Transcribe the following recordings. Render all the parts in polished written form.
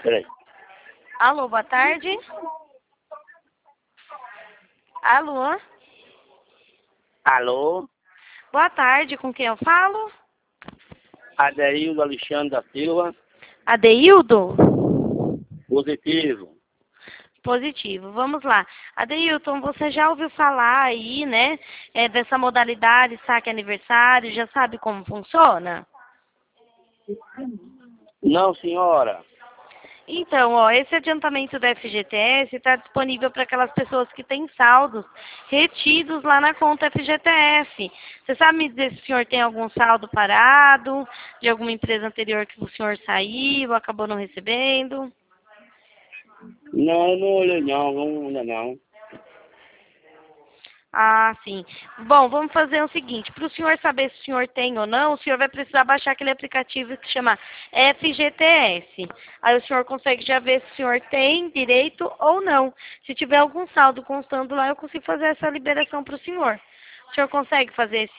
Peraí. Alô, boa tarde. Alô? Alô? Boa tarde, com quem eu falo? Adeildo Alexandre da Silva. Adeildo? Positivo. Positivo, vamos lá. Adeilton, você já ouviu falar aí, né, dessa modalidade saque aniversário, já sabe como funciona? Não, senhora. Então, ó, esse adiantamento da FGTS está disponível para aquelas pessoas que têm saldos retidos lá na conta FGTS. Você sabe me dizer se o senhor tem algum saldo parado, de alguma empresa anterior que o senhor saiu, acabou não recebendo? Não, não olhei não. Ah, sim. Bom, vamos fazer o seguinte, para o senhor saber se o senhor tem ou não, o senhor vai precisar baixar aquele aplicativo que chama FGTS. Aí o senhor consegue já ver se o senhor tem direito ou não. Se tiver algum saldo constando lá, eu consigo fazer essa liberação para o senhor. O senhor consegue fazer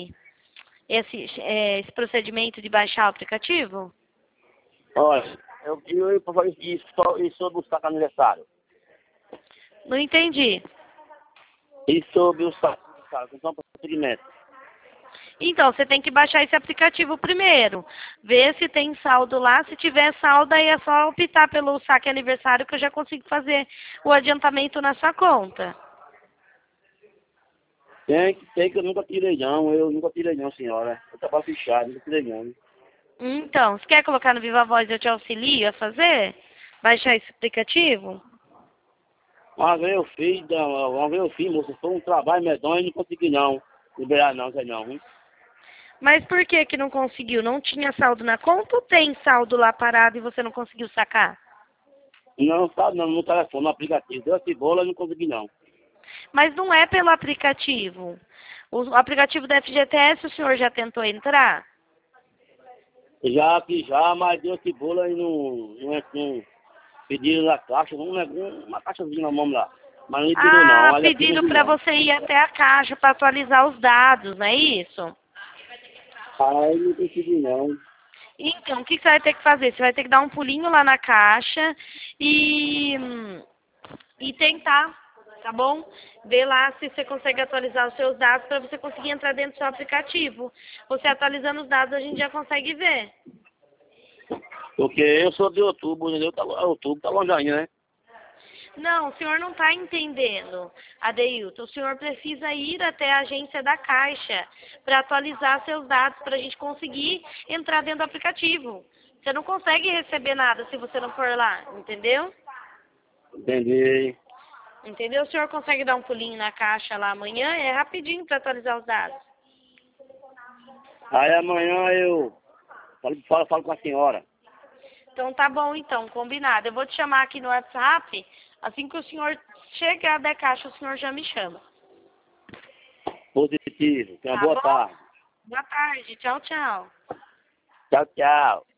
esse procedimento de baixar o aplicativo? Olha, eu vou fazer isso sobre o saque aniversário. Não entendi. E sobre o saque aniversário, que são procedimentos. Então, você tem que baixar esse aplicativo primeiro. Ver se tem saldo lá. Se tiver saldo, aí é só optar pelo saque aniversário que eu já consigo fazer o adiantamento na sua conta. Tem que eu nunca tirei não, senhora. Eu trabalho fechado, nunca tirei não. Então, você quer colocar no Viva Voz e eu te auxilio a fazer? Baixar esse aplicativo? Uma vez eu fiz, moça, foi um trabalho medonho e não consegui não. Liberar não, sei não, hein? Mas por que que não conseguiu? Não tinha saldo na conta ou tem saldo lá parado e você não conseguiu sacar? Não, sabe não, no telefone, no aplicativo. Deu essa bola e não consegui não. Mas não é pelo aplicativo. O aplicativo da FGTS o senhor já tentou entrar? Já que já, mas deu esse bolo aí não pediram na caixa, uma caixazinha na mão lá. Mas não liberou não, Ah, olha aqui pediram não vi para não. você ir até a caixa para atualizar os dados, não é isso? Aí não consegui não. Então, o que você vai ter que fazer? Você vai ter que dar um pulinho lá na caixa e, e tentar, tá bom? Ver lá se você consegue atualizar os seus dados para você conseguir entrar dentro do seu aplicativo. Você atualizando os dados, a gente já consegue ver. Porque eu sou de outubro, entendeu? Outubro tá longe ainda, né? Não, o senhor não está entendendo, Adeilton. O senhor precisa ir até a agência da Caixa para atualizar seus dados para a gente conseguir entrar dentro do aplicativo. Você não consegue receber nada se você não for lá, entendeu? Entendi. Entendeu? O senhor consegue dar um pulinho na Caixa lá amanhã? É rapidinho para atualizar os dados. Aí amanhã eu falo com a senhora. Então tá bom, então, combinado. Eu vou te chamar aqui no WhatsApp. Assim que o senhor chegar da Caixa, o senhor já me chama. Positivo. Tenha uma Tá boa bom? tarde. Boa tarde. Tchau, tchau. Tchau, tchau.